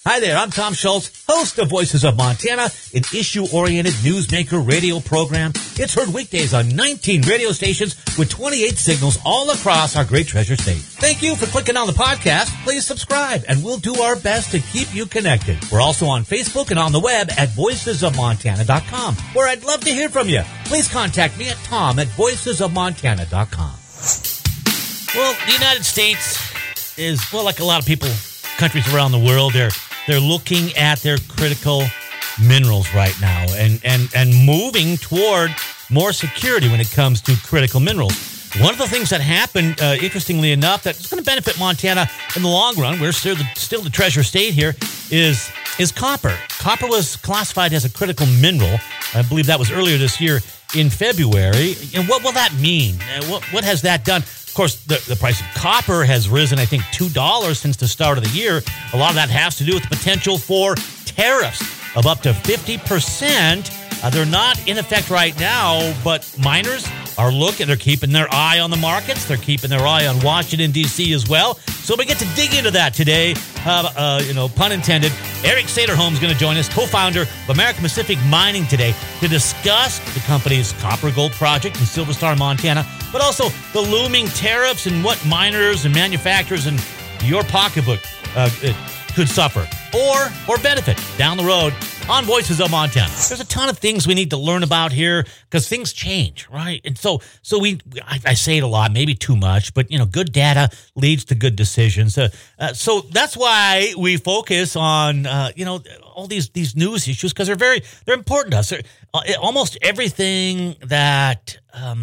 Hi there, I'm Tom Schultz, host of Voices of Montana, an issue-oriented newsmaker radio program. It's heard weekdays on 19 radio stations with 28 signals all across our great treasure state. Thank you for clicking on the podcast. Please subscribe, and we'll do our best to keep you connected. We're also on Facebook and on the web at voicesofmontana.com, where I'd love to hear from you. Please contact me at tom@voicesofmontana.com. Well, the United States is, well, like a lot of people, countries around the world, they're looking at their critical minerals right now and moving toward more security when it comes to critical minerals. One of the things that happened, interestingly enough, that's going to benefit Montana in the long run, we're still the treasure state here, is copper. Copper was classified as a critical mineral. I believe that was earlier this year in February. And what will that mean? What has that done? Of course, the price of copper has risen, I think, $2 since the start of the year. A lot of that has to do with the potential for tariffs of up to 50%. They're not in effect right now, but miners are looking. They're keeping their eye on the markets. They're keeping their eye on Washington, D.C. as well. So we get to dig into that today. Pun intended. Eric Saderholm is going to join us, co-founder of American Pacific Mining today, to discuss the company's copper gold project in Silver Star, Montana, but also the looming tariffs and what miners and manufacturers and your pocketbook could suffer or benefit down the road on Voices of Montana. There's a ton of things we need to learn about here because things change, right? And so I say it a lot, maybe too much, but good data leads to good decisions. So that's why we focus on all these news issues because they're important to us. Almost everything that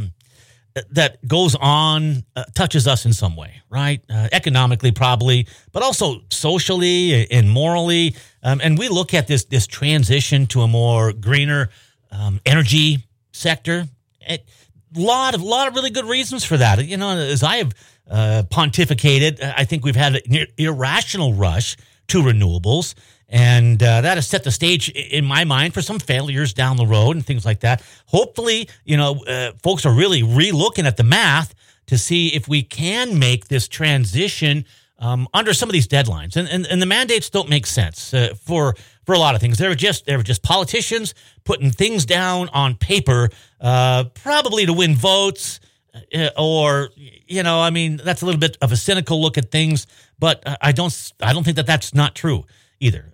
goes on touches us in some way, right? Economically, probably, but also socially and morally. And we look at this transition to a more greener energy sector. A lot of really good reasons for that. As I have pontificated, I think we've had an irrational rush to renewables. And that has set the stage, in my mind, for some failures down the road and things like that. Hopefully, folks are really re-looking at the math to see if we can make this transition under some of these deadlines. And the mandates don't make sense for a lot of things. They were just politicians putting things down on paper, probably to win votes, or that's a little bit of a cynical look at things. But I don't think that's not true either.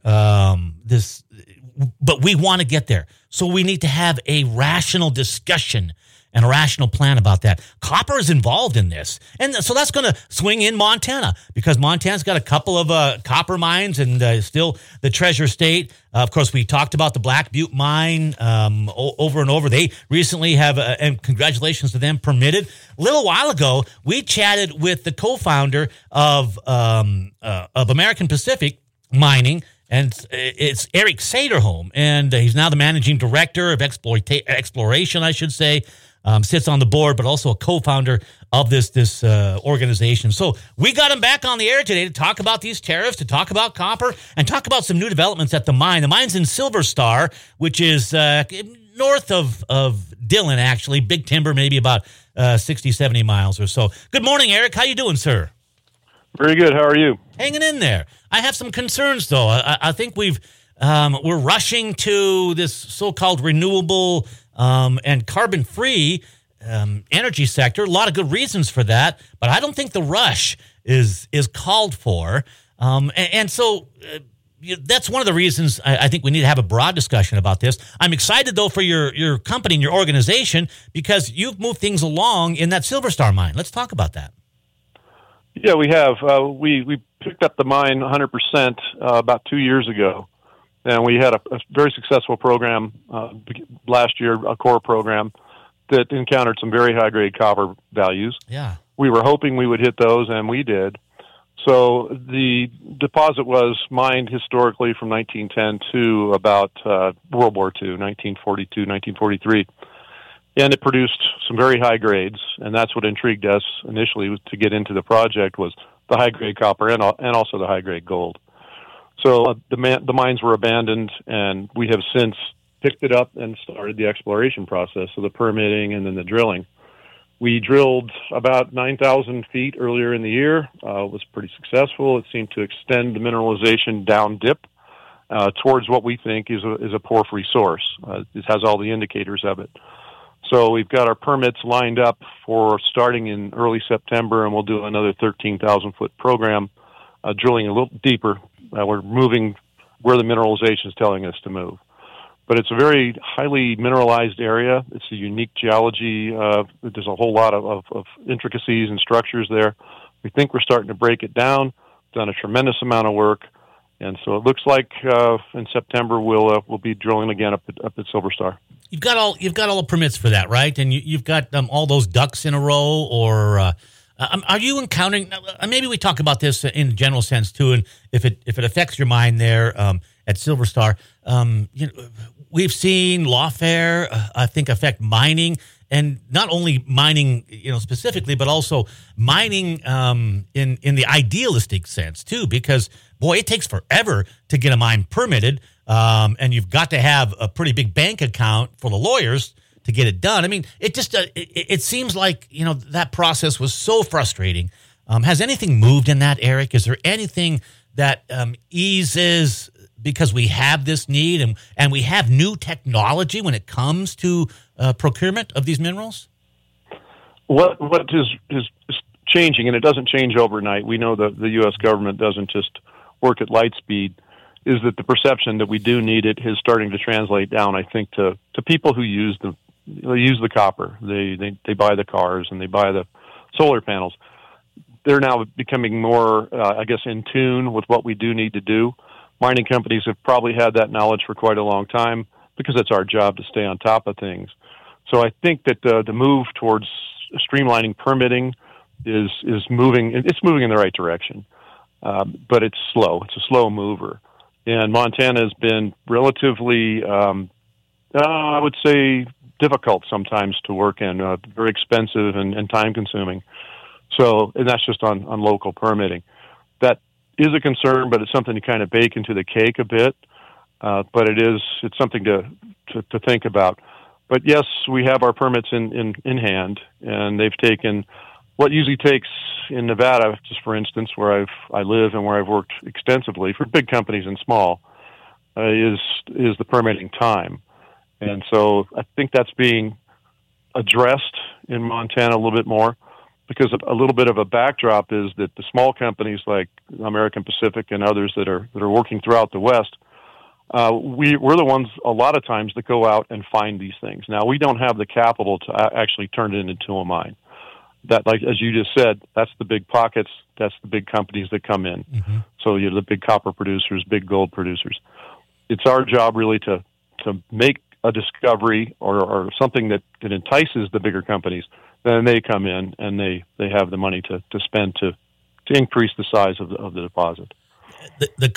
But we want to get there. So we need to have a rational discussion and a rational plan about that. Copper is involved in this. And so that's going to swing in Montana because Montana's got a couple of copper mines and still the treasure state. Of course, we talked about the Black Butte mine over and over. They recently have, and congratulations to them, permitted. A little while ago, we chatted with the co-founder of American Pacific Mining, and it's Eric Saderholm, and he's now the managing director of exploration, I should say. Sits on the board, but also a co-founder of this organization. So we got him back on the air today to talk about these tariffs, to talk about copper, and talk about some new developments at the mine. The mine's in Silver Star, which is north of Dillon, actually. Big Timber, maybe about 60, 70 miles or so. Good morning, Eric. How you doing, sir? Very good. How are you? Hanging in there. I have some concerns, though. I think we're rushing to this so-called renewable and carbon-free energy sector. A lot of good reasons for that, but I don't think the rush is called for. So that's one of the reasons I think we need to have a broad discussion about this. I'm excited, though, for your company and your organization because you've moved things along in that Silver Star mine. Let's talk about that. Yeah, we have. We picked up the mine 100% about 2 years ago, and we had a very successful program last year, a core program that encountered some very high-grade copper values. Yeah, we were hoping we would hit those, and we did. So the deposit was mined historically from 1910 to about World War II, 1942, 1943. And it produced some very high grades, and that's what intrigued us initially to get into the project was the high-grade copper and also the high-grade gold. So the mines were abandoned, and we have since picked it up and started the exploration process, so the permitting and then the drilling. We drilled about 9,000 feet earlier in the year. It was pretty successful. It seemed to extend the mineralization down dip towards what we think is a porphyry source. It has all the indicators of it. So we've got our permits lined up for starting in early September, and we'll do another 13,000-foot program, drilling a little deeper. We're moving where the mineralization is telling us to move. But it's a very highly mineralized area. It's a unique geology. There's a whole lot of intricacies and structures there. We think we're starting to break it down. Done a tremendous amount of work. And so it looks like in September we'll be drilling again up at Silver Star. You've got all the permits for that, right? And you've got all those ducks in a row. Or are you encountering? Maybe we talk about this in a general sense too, and if it affects your mind there at Silver Star. We've seen lawfare, I think, affect mining, and not only mining, specifically, but also mining in the idealistic sense too, because boy, it takes forever to get a mine permitted, and you've got to have a pretty big bank account for the lawyers to get it done. I mean, it seems like that process was so frustrating. Has anything moved in that, Eric? Is there anything that eases? Because we have this need and we have new technology when it comes to procurement of these minerals? What is changing, and it doesn't change overnight. We know that the U.S. government doesn't just work at light speed, is that the perception that we do need it is starting to translate down, I think, to people who use the copper. They buy the cars and they buy the solar panels. They're now becoming more, in tune with what we do need to do. Mining companies have probably had that knowledge for quite a long time because it's our job to stay on top of things. So I think that the move towards streamlining permitting is moving. It's moving in the right direction, but it's slow. It's a slow mover, and Montana has been relatively, I would say, difficult sometimes to work in. Very expensive and time consuming. So, and that's just on local permitting. That is a concern, but it's something to kind of bake into the cake a bit. But it's something to think about. But yes, we have our permits in hand, and they've taken what usually takes in Nevada, just for instance, where I live and where I've worked extensively for big companies and small, is the permitting time. And so I think that's being addressed in Montana a little bit more. Because a little bit of a backdrop is that the small companies like American Pacific and others that are working throughout the West, we're the ones a lot of times that go out and find these things. Now, we don't have the capital to actually turn it into a mine. That, like as you just said, that's the big pockets. That's the big companies that come in. Mm-hmm. So you're the big copper producers, big gold producers. It's our job really to make a discovery or something that entices the bigger companies. Then they come in and they have the money to spend to increase the size of the deposit. The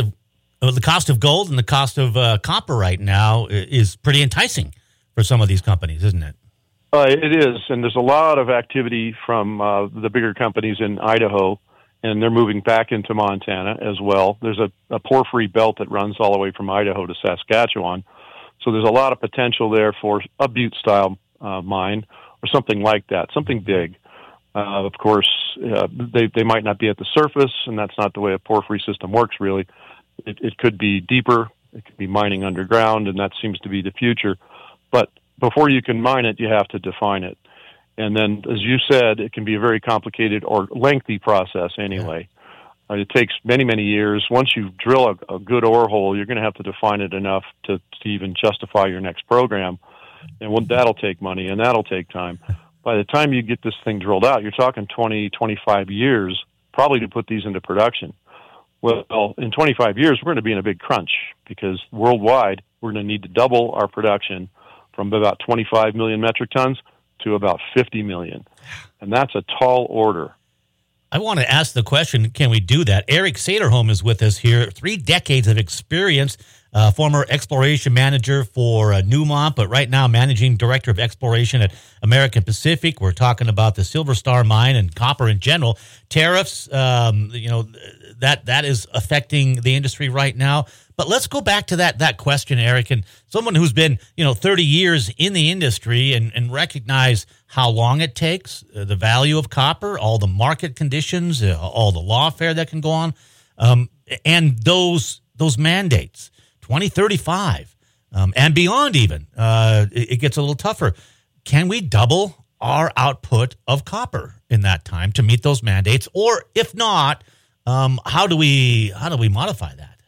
cost of gold and the cost of copper right now is pretty enticing for some of these companies, isn't it? It is, and there's a lot of activity from the bigger companies in Idaho, and they're moving back into Montana as well. There's a porphyry belt that runs all the way from Idaho to Saskatchewan, so there's a lot of potential there for a Butte-style mine. Or something like that, something big. Of course, they might not be at the surface, and that's not the way a porphyry system works, really. It could be deeper. It could be mining underground, and that seems to be the future. But before you can mine it, you have to define it. And then, as you said, it can be a very complicated or lengthy process anyway. Yeah. It takes many, many years. Once you drill a good ore hole, you're going to have to define it enough to even justify your next program. And that'll take money, and that'll take time. By the time you get this thing drilled out, you're talking 20, 25 years probably to put these into production. Well, in 25 years, we're going to be in a big crunch because worldwide, we're going to need to double our production from about 25 million metric tons to about 50 million. And that's a tall order. I want to ask the question, can we do that? Eric Sederholm is with us here, 3 decades of experience, former exploration manager for Newmont, but right now managing director of exploration at American Pacific. We're talking about the Silver Star mine and copper in general. Tariffs, that is affecting the industry right now. But let's go back to that question, Eric, and someone who's been 30 years in the industry and recognize how long it takes, the value of copper, all the market conditions, all the lawfare that can go on, and those those mandates, 2035 and beyond even, it gets a little tougher. Can we double our output of copper in that time to meet those mandates? Or if not, how do we modify that?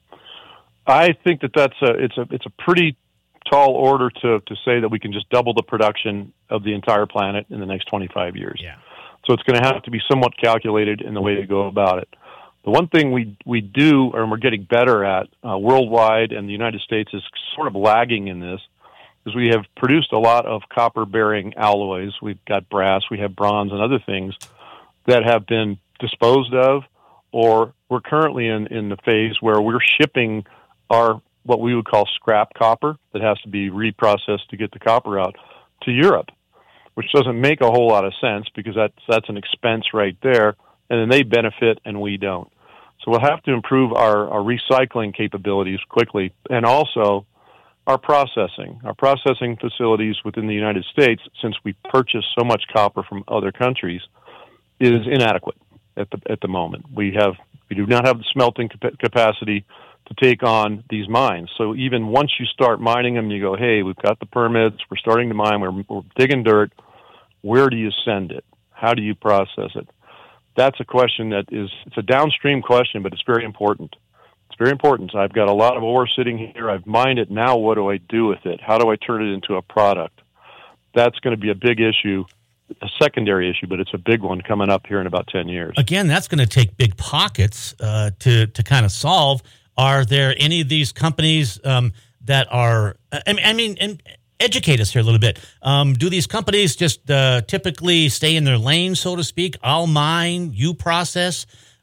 I think it's a pretty tall order to say that we can just double the production of the entire planet in the next 25 years. Yeah. So it's going to have to be somewhat calculated in the way to go about it. The one thing we do, and we're getting better at worldwide, and the United States is sort of lagging in this, is we have produced a lot of copper-bearing alloys. We've got brass, we have bronze, and other things that have been disposed of, or we're currently in the phase where we're shipping our what we would call scrap copper that has to be reprocessed to get the copper out to Europe, which doesn't make a whole lot of sense because that's an expense right there, and then they benefit and we don't. So we'll have to improve our recycling capabilities quickly, and also our processing facilities within the United States, since we purchase so much copper from other countries, is inadequate at the moment. We do not have the smelting capacity to take on these mines. So even once you start mining them, you go, hey, we've got the permits, we're starting to mine, we're digging dirt. Where do you send it? How do you process it? That's a question it's a downstream question, but it's very important. It's very important. I've got a lot of ore sitting here. I've mined it. Now what do I do with it? How do I turn it into a product? That's going to be a big issue, a secondary issue, but it's a big one coming up here in about 10 years. Again, that's going to take big pockets to kind of solve. Are there any of these companies that are, I mean, and educate us here a little bit. Do these companies just typically stay in their lane, so to speak? I'll mine, you process,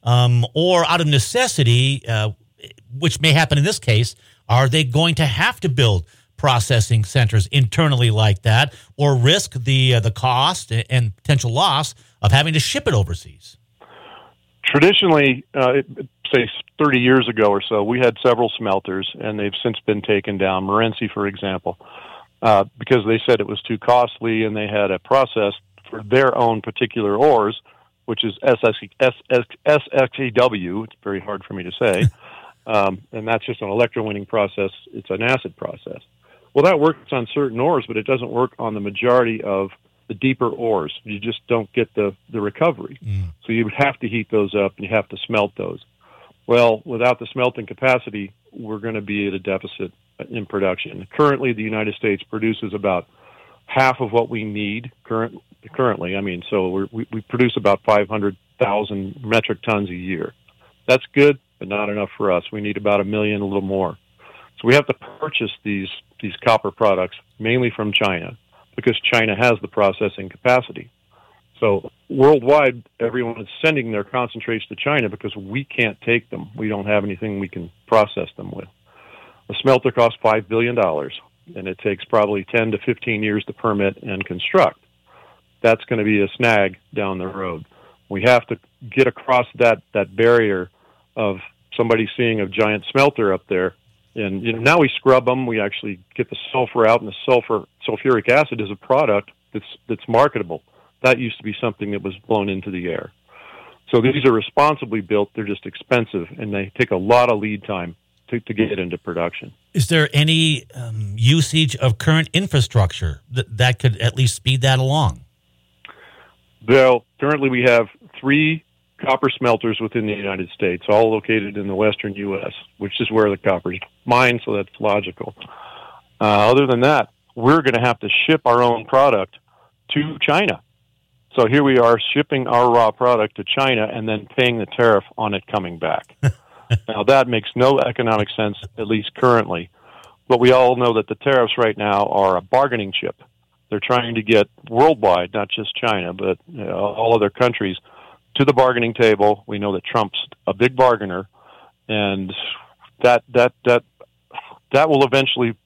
or out of necessity, which may happen in this case, are they going to have to build processing centers internally like that, or risk the cost and potential loss of having to ship it overseas? Traditionally, say 30 years ago or so, we had several smelters, and they've since been taken down. Morenci, for example, because they said it was too costly, and they had a process for their own particular ores, which is SXEW. It's very hard for me to say. And that's just an electrowinning process. It's an acid process. Well, that works on certain ores, but it doesn't work on the majority of the deeper ores. You just don't get the recovery. So you would have to heat those up, and you have to smelt those. Well, without the smelting capacity, we're going to be at a deficit in production. Currently, the United States produces about half of what we need currently. I mean, so we produce about 500,000 metric tons a year. That's good, but not enough for us. We need about 1 million, a little more. So we have to purchase these copper products mainly from China, because China has the processing capacity. So worldwide, everyone is sending their concentrates to China because we can't take them. We don't have anything we can process them with. A smelter costs $5 billion, and it takes probably 10 to 15 years to permit and construct. That's going to be a snag down the road. We have to get across that barrier of somebody seeing a giant smelter up there. And now we scrub them. We actually get the sulfur out, and the sulfuric acid is a product that's marketable. That used to be something that was blown into the air. So these are responsibly built. They're just expensive, and they take a lot of lead time to get into production. Is there any usage of current infrastructure that could at least speed that along? Well, currently we have 3 copper smelters within the United States, all located in the western U.S., which is where the copper is mined, so that's logical. Other than that, we're going to have to ship our own product to China. So here we are shipping our raw product to China and then paying the tariff on it coming back. Now, that makes no economic sense, at least currently. But we all know that the tariffs right now are a bargaining chip. They're trying to get worldwide, not just China, but all other countries, to the bargaining table. We know that Trump's a big bargainer, and that will eventually.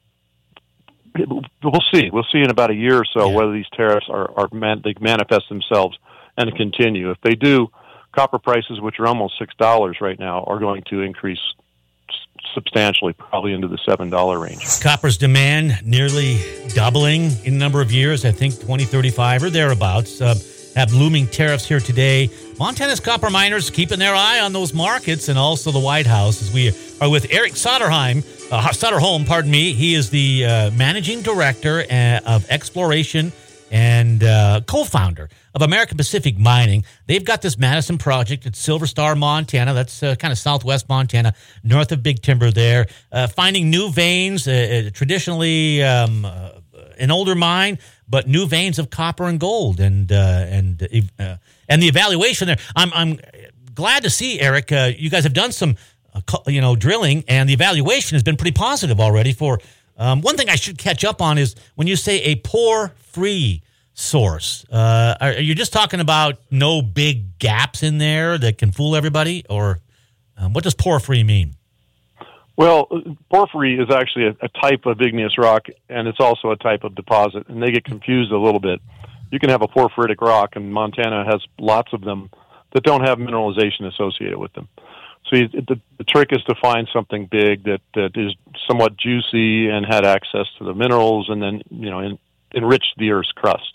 We'll see. We'll see in about a year or so whether these tariffs they manifest themselves and continue. If they do, copper prices, which are almost $6 right now, are going to increase substantially, probably into the $7 range. Copper's demand nearly doubling in a number of years, I think 2035 or thereabouts. have looming tariffs here today. Montana's copper miners keeping their eye on those markets and also the White House as we are with Eric Soderholm. He is the managing director of exploration and co-founder of American Pacific Mining. They've got this Madison project at Silver Star, Montana. That's kind of southwest Montana, north of Big Timber there. Finding new veins, traditionally an older mine, but new veins of copper and gold. And the evaluation there, I'm glad to see, Eric, you guys have done some drilling, and the evaluation has been pretty positive already for one thing I should catch up on is when you say a pore-free source, are you just talking about no big gaps in there that can fool everybody? Or what does pore-free mean? Well, porphyry is actually a type of igneous rock, and it's also a type of deposit, and they get confused a little bit. You can have a porphyritic rock, and Montana has lots of them that don't have mineralization associated with them. So the trick is to find something big that is somewhat juicy and had access to the minerals, and then enrich the Earth's crust.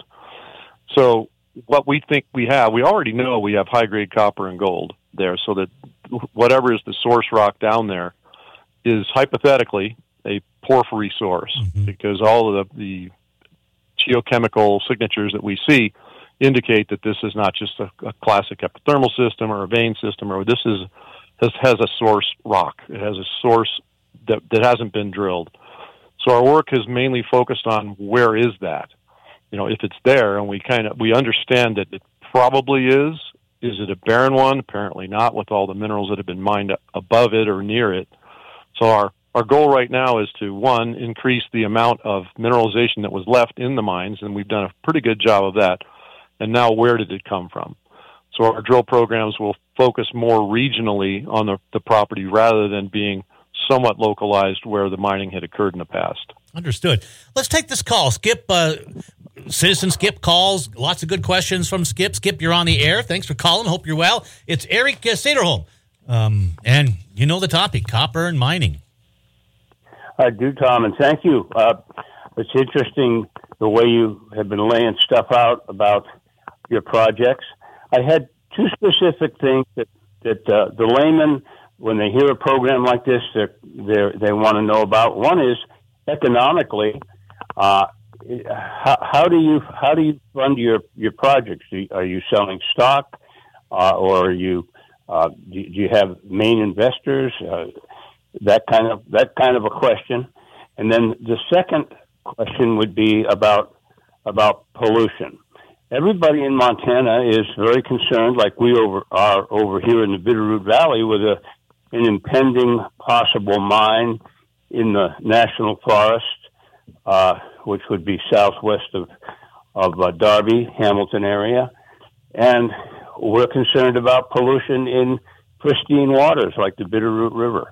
So what we think we already know we have high-grade copper and gold there, so that whatever is the source rock down there is hypothetically a porphyry source, because all of the geochemical signatures that we see indicate that this is not just a classic epithermal system or a vein system, or this has a source rock. It has a source that hasn't been drilled. So our work is mainly focused on where is that? If it's there, and we understand that it probably is. Is it a barren one? Apparently not, with all the minerals that have been mined above it or near it. So our goal right now is to, one, increase the amount of mineralization that was left in the mines, and we've done a pretty good job of that. And now, where did it come from? So our drill programs will focus more regionally on the property rather than being somewhat localized where the mining had occurred in the past. Understood. Let's take this call. Skip, Citizen Skip calls. Lots of good questions from Skip. Skip, you're on the air. Thanks for calling. Hope you're well. It's Eric Soderholm. And you know the topic, copper and mining. I do, Tom, and thank you. It's interesting the way you have been laying stuff out about your projects. I had two specific things that the layman, when they hear a program like this, they want to know about. One is economically. How do you fund your projects? Are you selling stock, or are you do you have main investors? That kind of a question. And then the second question would be about pollution. Everybody in Montana is very concerned, like we are over here in the Bitterroot Valley, with an impending possible mine in the National Forest, which would be southwest of Darby, Hamilton area. And we're concerned about pollution in pristine waters like the Bitterroot River.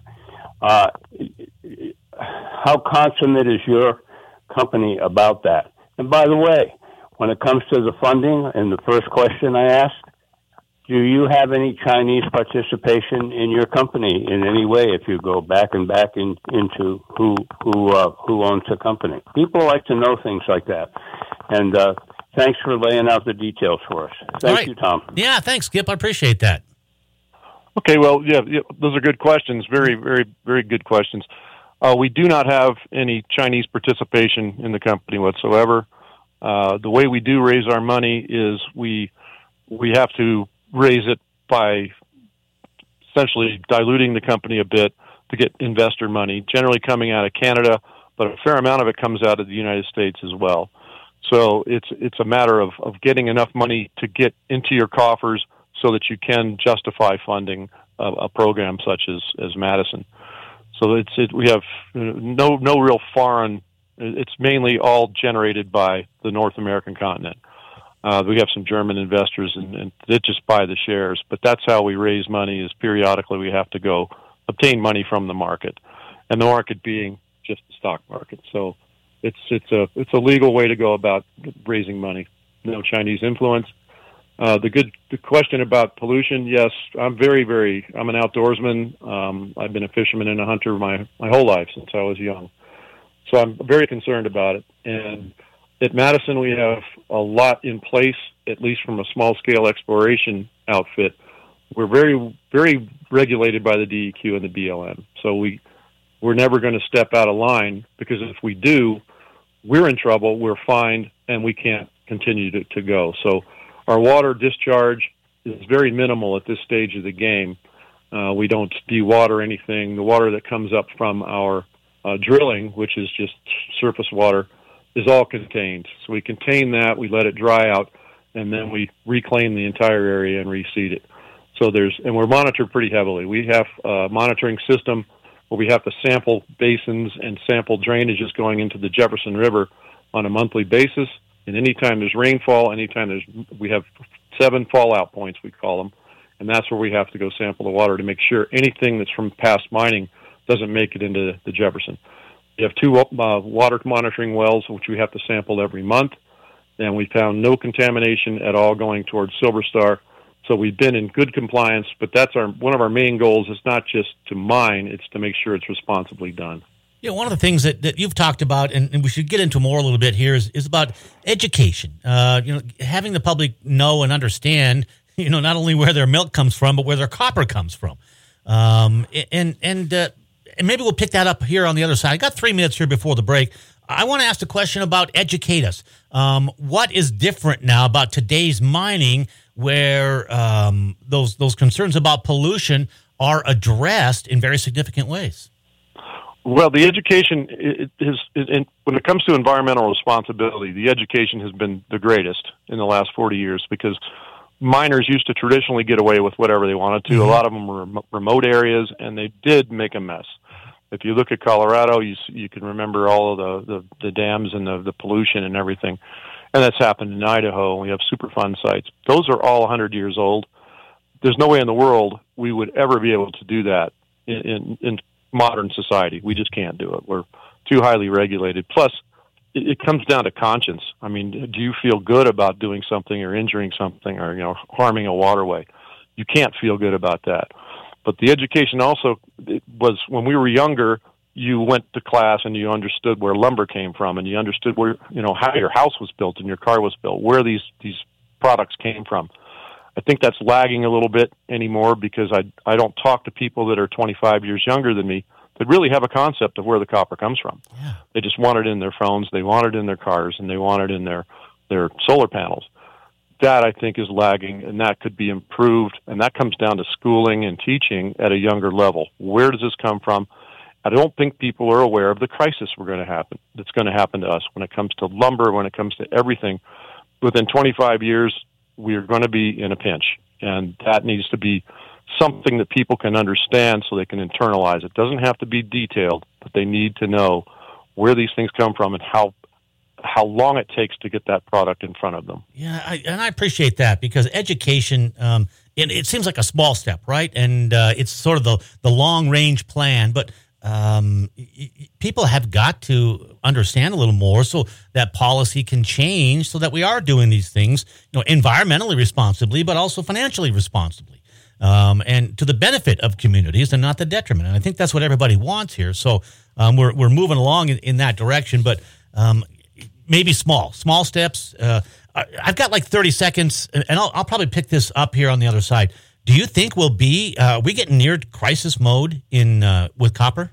How consummate is your company about that? And by the way, when it comes to the funding, and the first question I asked, do you have any Chinese participation in your company in any way? If you go back into who owns the company, people like to know things like that. And thanks for laying out the details for us. Thank you, Tom. Yeah, thanks, Skip. I appreciate that. Okay, well, yeah, those are good questions. Very, very, very good questions. We do not have any Chinese participation in the company whatsoever. The way we do raise our money is we have to raise it by essentially diluting the company a bit to get investor money, generally coming out of Canada, but a fair amount of it comes out of the United States as well. So it's a matter of getting enough money to get into your coffers so that you can justify funding a program such as Madison. So we have no real foreign. It's mainly all generated by the North American continent. We have some German investors, and they just buy the shares. But that's how we raise money. Is periodically we have to go obtain money from the market, and the market being just the stock market. So it's a legal way to go about raising money. No Chinese influence. The question about pollution. Yes, I'm I'm an outdoorsman. I've been a fisherman and a hunter my whole life since I was young. So I'm very concerned about it. And At Madison, we have a lot in place, at least from a small-scale exploration outfit. We're very, very regulated by the DEQ and the BLM. So we're never going to step out of line, because if we do, we're in trouble, we're fined, and we can't continue to go. So our water discharge is very minimal at this stage of the game. We don't de-water anything. The water that comes up from our drilling, which is just surface water, is all contained. So we contain that, we let it dry out, and then we reclaim the entire area and reseed it. So and we're monitored pretty heavily. We have a monitoring system where we have to sample basins and sample drainages going into the Jefferson River on a monthly basis. And anytime there's rainfall, we have 7 fallout points, we call them, and that's where we have to go sample the water to make sure anything that's from past mining doesn't make it into the Jefferson. We have 2 water monitoring wells, which we have to sample every month, and we found no contamination at all going towards Silver Star. So we've been in good compliance, but that's one of our main goals is not just to mine, it's to make sure it's responsibly done. Yeah, one of the things that you've talked about, and we should get into more a little bit here, is about education. Having the public know and understand, not only where their milk comes from, but where their copper comes from. And maybe we'll pick that up here on the other side. I got 3 minutes here before the break. I want to ask the question about educate us. What is different now about today's mining, where those concerns about pollution are addressed in very significant ways? Well, the education when it comes to environmental responsibility, the education has been the greatest in the last 40 years, because miners used to traditionally get away with whatever they wanted to. Mm-hmm. A lot of them were remote areas, and they did make a mess. If you look at Colorado, you can remember all of the dams and the pollution and everything. And that's happened in Idaho. We have Superfund sites. Those are all 100 years old. There's no way in the world we would ever be able to do that in modern society. We just can't do it. We're too highly regulated. Plus, it comes down to conscience. I mean, do you feel good about doing something or injuring something or harming a waterway? You can't feel good about that. But the education also was, when we were younger, you went to class and you understood where lumber came from, and you understood where how your house was built and your car was built, where these products came from. I think that's lagging a little bit anymore, because I don't talk to people that are 25 years younger than me that really have a concept of where the copper comes from. Yeah. They just want it in their phones, they want it in their cars, and they want it in their solar panels. That, I think, is lagging, and that could be improved, and that comes down to schooling and teaching at a younger level. Where does this come from? I don't think people are aware of the crisis that's going to happen to us when it comes to lumber, when it comes to everything. Within 25 years, we are going to be in a pinch, and that needs to be something that people can understand so they can internalize. It doesn't have to be detailed, but they need to know where these things come from and how long it takes to get that product in front of them. Yeah, I appreciate that, because education, it seems like a small step, right? And it's sort of the long-range plan, but people have got to understand a little more so that policy can change, so that we are doing these things, environmentally responsibly, but also financially responsibly, and to the benefit of communities and not the detriment. And I think that's what everybody wants here. So we're moving along in that direction, but maybe small steps. I've got like 30 seconds, and I'll probably pick this up here on the other side. Do you think we getting near crisis mode with copper?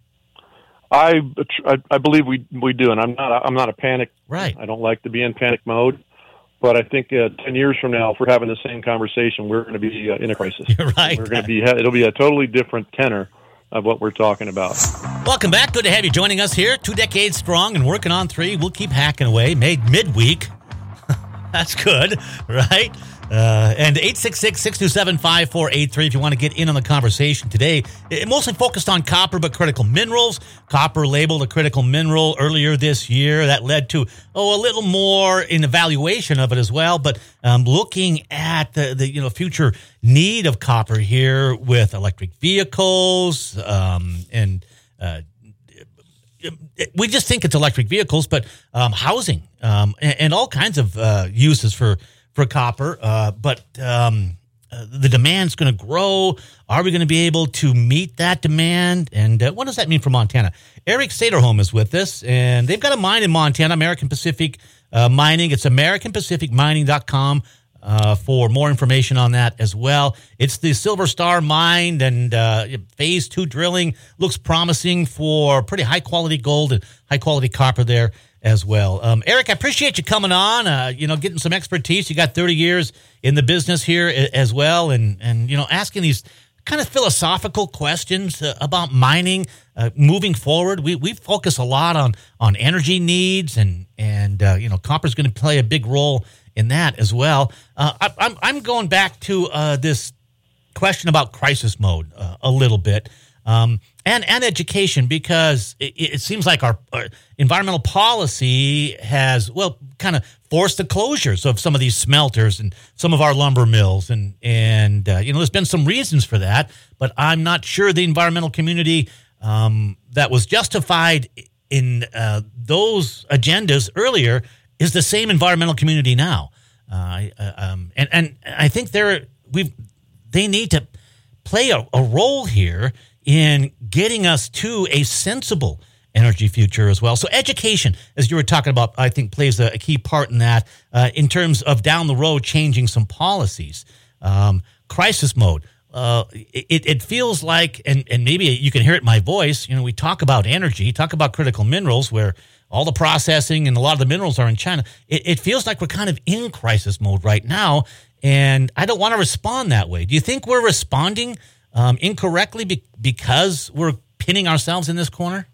I believe we do, and I'm not a panic. Right. I don't like to be in panic mode, but I think 10 years from now, if we're having the same conversation, we're going to be in a crisis. You're right. We're going to be. It'll be a totally different tenor of what we're talking about. Welcome back. Good to have you joining us here. 2 decades strong and working on 3. We'll keep hacking away. Made midweek. That's good, right? And 866-627-5483 if you want to get in on the conversation today. It mostly focused on copper, but critical minerals. Copper labeled a critical mineral earlier this year. That led to a little more in evaluation of it as well. But looking at the future need of copper here with electric vehicles and we just think it's electric vehicles, but housing and all kinds of uses for copper. But the demand's going to grow. Are we going to be able to meet that demand? And what does that mean for Montana? Eric Sederholm is with us, and they've got a mine in Montana, American Pacific mining. It's AmericanPacificMining.com for more information on that as well. It's the Silver Star mine, and phase 2 drilling looks promising for pretty high-quality gold and high-quality copper there as well. Eric, I appreciate you coming on, getting some expertise. You got 30 years in the business here as well, and asking these kind of philosophical questions about mining moving forward. We focus a lot on energy needs, and copper's going to play a big role in that as well. I'm going back to this question about crisis mode a little bit, and education, because it seems like our environmental policy has, kind of forced the closures of some of these smelters and some of our lumber mills, and there's been some reasons for that, but I'm not sure the environmental community that was justified in those agendas earlier is the same environmental community now, and I think they need to play a role here in getting us to a sensible energy future as well. So education, as you were talking about, I think plays a key part in that, in terms of down the road changing some policies. Crisis mode. It feels like, and maybe you can hear it in my voice, we talk about energy, talk about critical minerals, where all the processing and a lot of the minerals are in China. It feels like we're kind of in crisis mode right now, and I don't want to respond that way. Do you think we're responding incorrectly because we're pinning ourselves in this corner?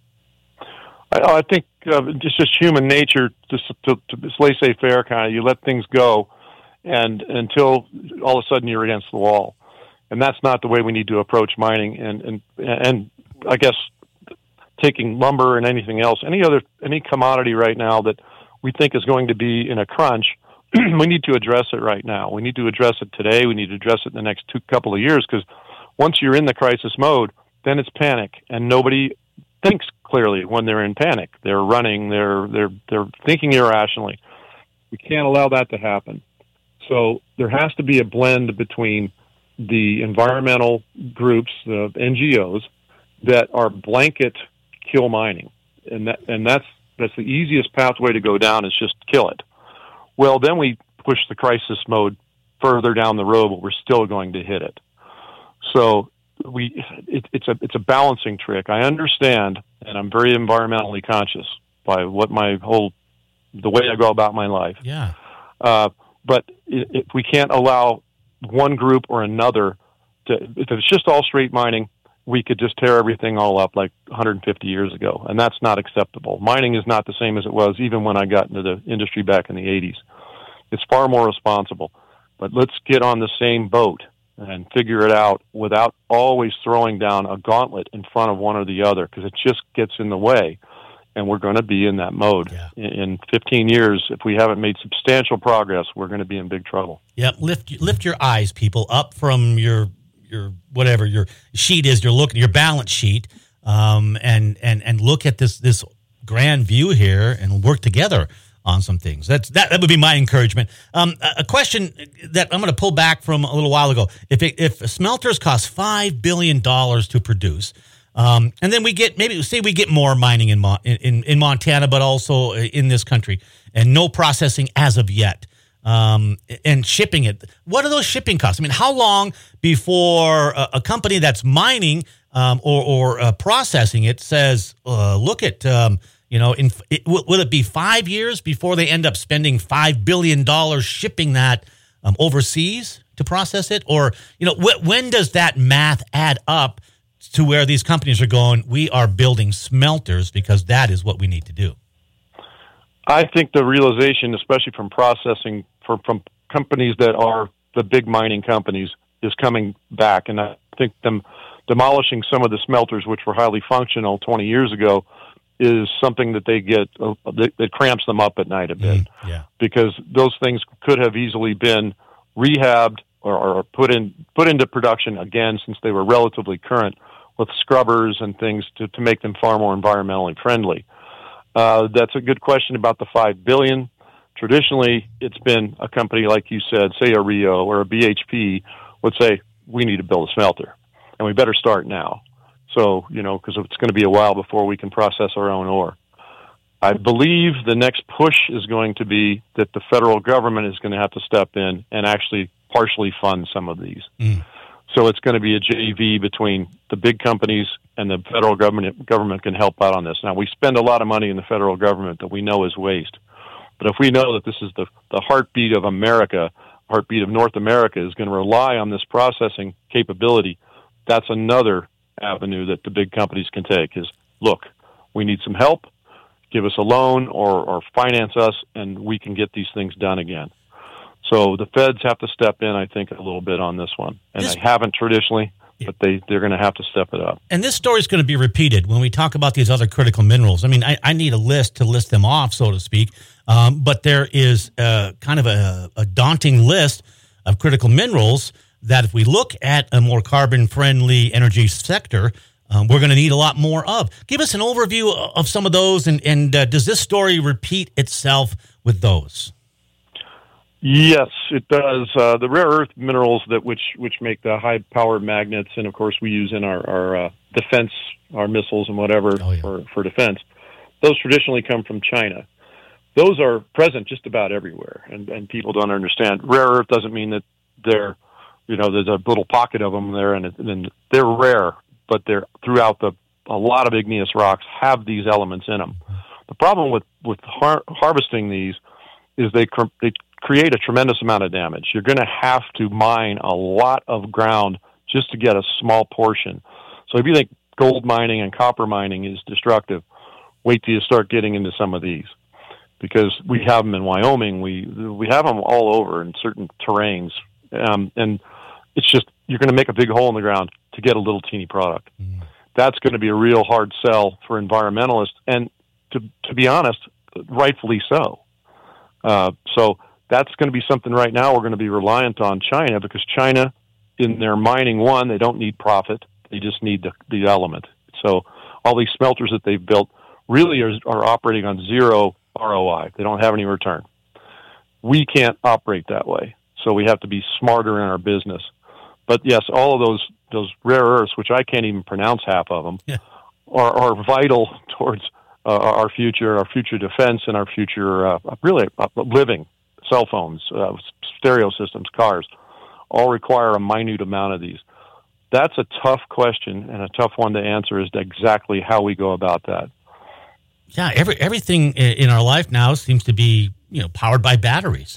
I think it's just human nature to laissez-faire kind of. You let things go, and until all of a sudden you're against the wall, and that's not the way we need to approach mining. And I guess taking lumber and anything else, any commodity right now that we think is going to be in a crunch, we need to address it right now. We need to address it today. We need to address it in the next couple of years, because once you're in the crisis mode, then it's panic, and nobody thinks clearly when they're in panic. They're running. They're thinking irrationally. We can't allow that to happen. So there has to be a blend between the environmental groups, the NGOs, that are blanket kill mining, and that's the easiest pathway to go down, is just kill it. Well, then we push the crisis mode further down the road, but we're still going to hit it. So it's a balancing trick. I understand, and I'm very environmentally conscious by the way I go about my life. Yeah. But if we can't allow one group or another if it's just all straight mining, we could just tear everything all up like 150 years ago, and that's not acceptable. Mining is not the same as it was even when I got into the industry back in the 80s. It's far more responsible. But let's get on the same boat and figure it out without always throwing down a gauntlet in front of one or the other, because it just gets in the way, and we're going to be in that mode. Yeah. In 15 years, if we haven't made substantial progress, we're going to be in big trouble. Yep. Lift your eyes, people, up from your whatever your sheet is. You're looking your balance sheet, and look at this grand view here, and work together on some things. That would be my encouragement. A question that I'm going to pull back from a little while ago: if smelters cost $5 billion to produce, and then we get more mining in Montana, but also in this country, and no processing as of yet, and shipping it. What are those shipping costs? I mean, how long before a company that's mining or processing it says, look at will it be 5 years before they end up spending $5 billion shipping that overseas to process it? Or, when does that math add up to where these companies are going, we are building smelters because that is what we need to do? I think the realization, especially from processing, from companies that are the big mining companies, is coming back. And I think them demolishing some of the smelters, which were highly functional 20 years ago, is something that they get that cramps them up at night a bit. Yeah. Because those things could have easily been rehabbed or put into production again, since they were relatively current, with scrubbers and things to make them far more environmentally friendly. That's a good question about the $5 billion. Traditionally, it's been a company like you said, say a Rio or a BHP, would say, we need to build a smelter, and we better start now. So, because it's going to be a while before we can process our own ore. I believe the next push is going to be that the federal government is going to have to step in and actually partially fund some of these. So it's going to be a JV between the big companies and the federal government. Government can help out on this. Now, we spend a lot of money in the federal government that we know is waste. But if we know that this is the heartbeat of America, heartbeat of North America is going to rely on this processing capability, that's another avenue that the big companies can take is, look, we need some help, give us a loan or finance us, and we can get these things done again. So the feds have to step in, I think, a little bit on this one. And they haven't traditionally, but they're going to have to step it up. And this story is going to be repeated when we talk about these other critical minerals. I mean, I need a list to list them off, so to speak. But there is kind of a daunting list of critical minerals that if we look at a more carbon-friendly energy sector, we're going to need a lot more of. Give us an overview of some of those, and does this story repeat itself with those? Yes, it does. The rare earth minerals which make the high-powered magnets, and of course we use in our defense, our missiles and whatever for defense, those traditionally come from China. Those are present just about everywhere, and people don't understand. Rare earth doesn't mean that they're, there's a little pocket of them there, and they're rare, but they're throughout a lot of igneous rocks have these elements in them. The problem with harvesting these is they create a tremendous amount of damage. You're going to have to mine a lot of ground just to get a small portion. So if you think gold mining and copper mining is destructive, wait till you start getting into some of these, because we have them in Wyoming. We have them all over in certain terrains, and it's just you're going to make a big hole in the ground to get a little teeny product. That's going to be a real hard sell for environmentalists, and to be honest, rightfully so. So that's going to be something right now we're going to be reliant on China, because China, in their mining, they don't need profit. They just need the element. So all these smelters that they've built really are operating on zero ROI. They don't have any return. We can't operate that way. So we have to be smarter in our business. But yes, all of those rare earths, which I can't even pronounce half of them, are vital towards our future defense and our future living. Cell phones, stereo systems, cars, all require a minute amount of these. That's a tough question and a tough one to answer, is exactly how we go about that. Yeah, everything in our life now seems to be powered by batteries,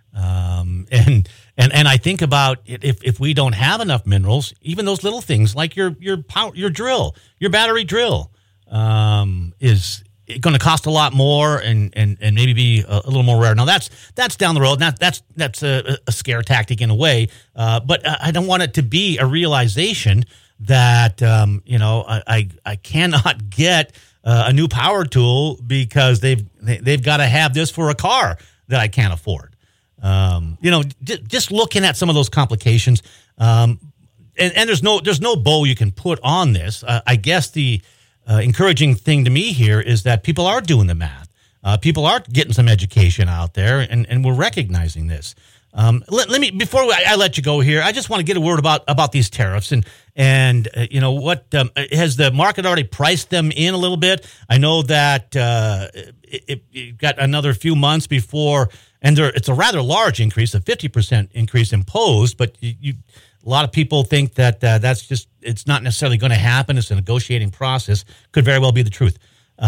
and I think about if we don't have enough minerals, even those little things like your drill, your battery drill, is going to cost a lot more and maybe be a little more rare. Now that's down the road. That's a scare tactic in a way. But I don't want it to be a realization that I cannot get a new power tool because they've got to have this for a car that I can't afford. Just looking at some of those complications, and there's no bow you can put on this. I guess the encouraging thing to me here is that people are doing the math. People are getting some education out there, and we're recognizing this. Let me, before I let you go here, I just want to get a word about these tariffs and what has the market already priced them in a little bit? I know that it got another few months before, and it's a rather large increase, a 50% increase imposed, but a lot of people think that it's not necessarily going to happen. It's a negotiating process. Could very well be the truth.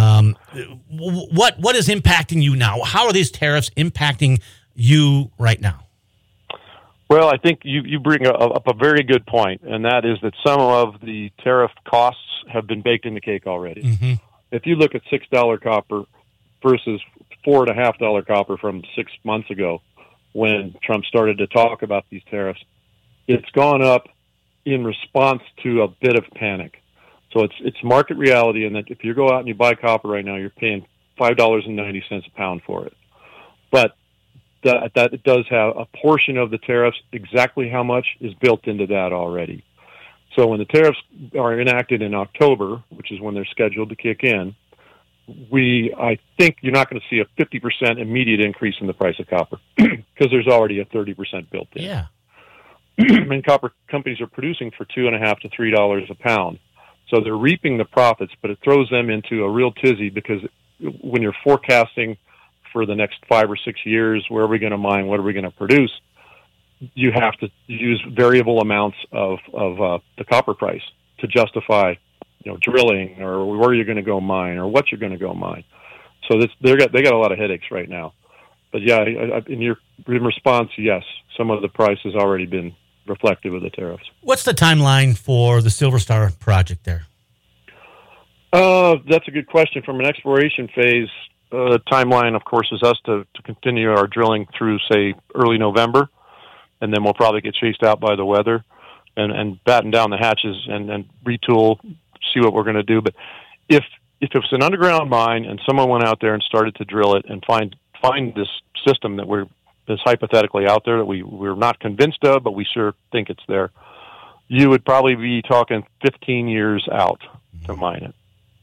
What is impacting you now? How are these tariffs impacting you right now? Well, I think you bring up a very good point, and that is that some of the tariff costs have been baked in the cake already. Mm-hmm. If you look at $6 copper versus $4.50 copper from 6 months ago, when Trump started to talk about these tariffs, it's gone up in response to a bit of panic. So it's market reality, and that if you go out and you buy copper right now, you're paying $5.90 a pound for it. But that it does have a portion of the tariffs. Exactly how much is built into that already. So when the tariffs are enacted in October, which is when they're scheduled to kick in, I think you're not going to see a 50% immediate increase in the price of copper because there's already a 30% built in. Yeah. And copper companies are producing for $2.50 to $3 a pound. So they're reaping the profits, but it throws them into a real tizzy because when you're forecasting for the next 5 or 6 years, where are we going to mine? What are we going to produce? You have to use variable amounts of the copper price to justify, drilling, or where you're going to go mine, or what you're going to go mine. So they got a lot of headaches right now. But yeah, in response, yes, some of the price has already been reflective of the tariffs. What's the timeline for the Silver Star project there? That's a good question. From an exploration phase, the timeline, of course, is us to continue our drilling through, say, early November, and then we'll probably get chased out by the weather and batten down the hatches and retool, see what we're going to do. But if it's an underground mine and someone went out there and started to drill it and find this system that is hypothetically out there that we're not convinced of, but we sure think it's there, you would probably be talking 15 years out to mine it.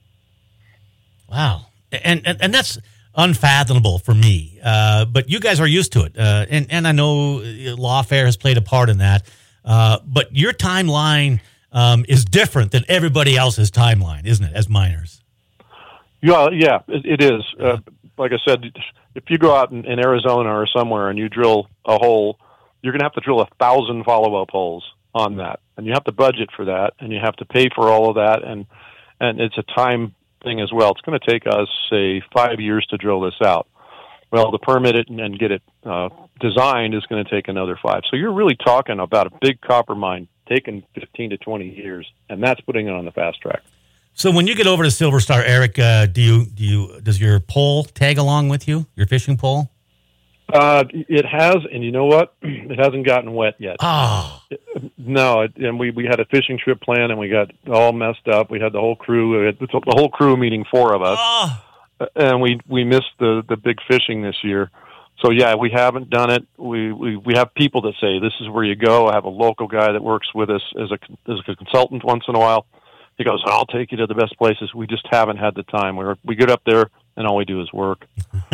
Wow. And that's unfathomable for me. But you guys are used to it. And I know lawfare has played a part in that. But your timeline is different than everybody else's timeline, isn't it, as miners? Yeah, it is. Like I said, if you go out in Arizona or somewhere and you drill a hole, you're going to have to drill 1,000 follow-up holes on that. And you have to budget for that, and you have to pay for all of that. And it's a time thing as well. It's going to take us, say, 5 years to drill this out. Well, to permit it and get it designed is going to take another 5. So you're really talking about a big copper mine taking 15 to 20 years, and that's putting it on the fast track. So when you get over to Silver Star, Eric, does your pole tag along with you, your fishing pole? It has, and you know what? It hasn't gotten wet yet. Oh. No, and we had a fishing trip planned, and we got all messed up. We had the whole crew, the whole crew meeting 4 of us, and we missed the big fishing this year. So yeah, we haven't done it. We have people that say this is where you go. I have a local guy that works with us as a consultant once in a while. He goes, I'll take you to the best places. We just haven't had the time. We get up there, and all we do is work.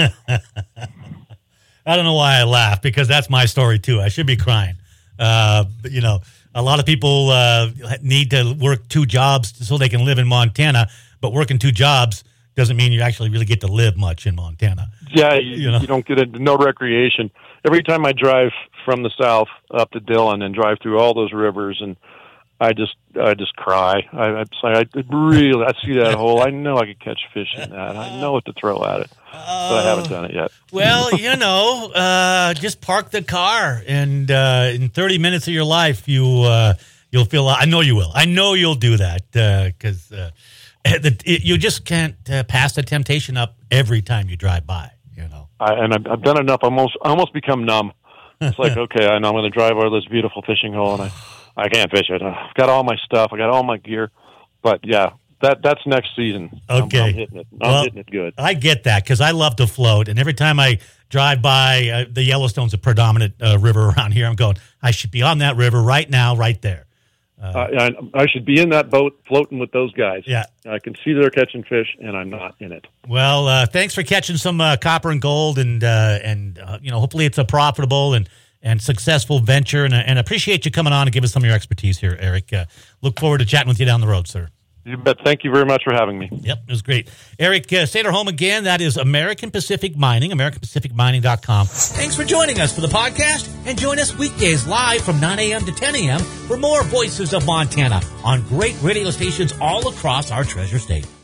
I don't know why I laugh, because that's my story, too. I should be crying. But, a lot of people need to work 2 jobs so they can live in Montana, but working 2 jobs doesn't mean you actually really get to live much in Montana. Yeah, you don't get into no recreation. Every time I drive from the south up to Dillon and drive through all those rivers, and I just cry. I see that hole. I know I could catch fish in that. I know what to throw at it, but I haven't done it yet. Well, just park the car, and in 30 minutes of your life, you'll feel. I know you will. I know you'll do that, because you just can't pass the temptation up every time you drive by. I've done enough. I almost become numb. It's like, okay, I know I'm going to drive over this beautiful fishing hole, and I can't fish it. I've got all my stuff. I got all my gear. But, yeah, that's next season. Okay. I'm hitting it. I'm hitting it good. I get that, because I love to float. And every time I drive by, the Yellowstone's a predominant river around here. I'm going, I should be on that river right now, right there. I should be in that boat floating with those guys. Yeah. I can see they're catching fish, and I'm not in it. Well, thanks for catching some copper and gold, and hopefully it's a profitable and successful venture, and appreciate you coming on and give us some of your expertise here, Eric. Look forward to chatting with you down the road, sir. You bet. Thank you very much for having me. Yep, it was great. Eric, say their home again. That is American Pacific Mining, AmericanPacificMining.com. Thanks for joining us for the podcast, and join us weekdays live from 9 a.m. to 10 a.m. for more Voices of Montana on great radio stations all across our treasure state.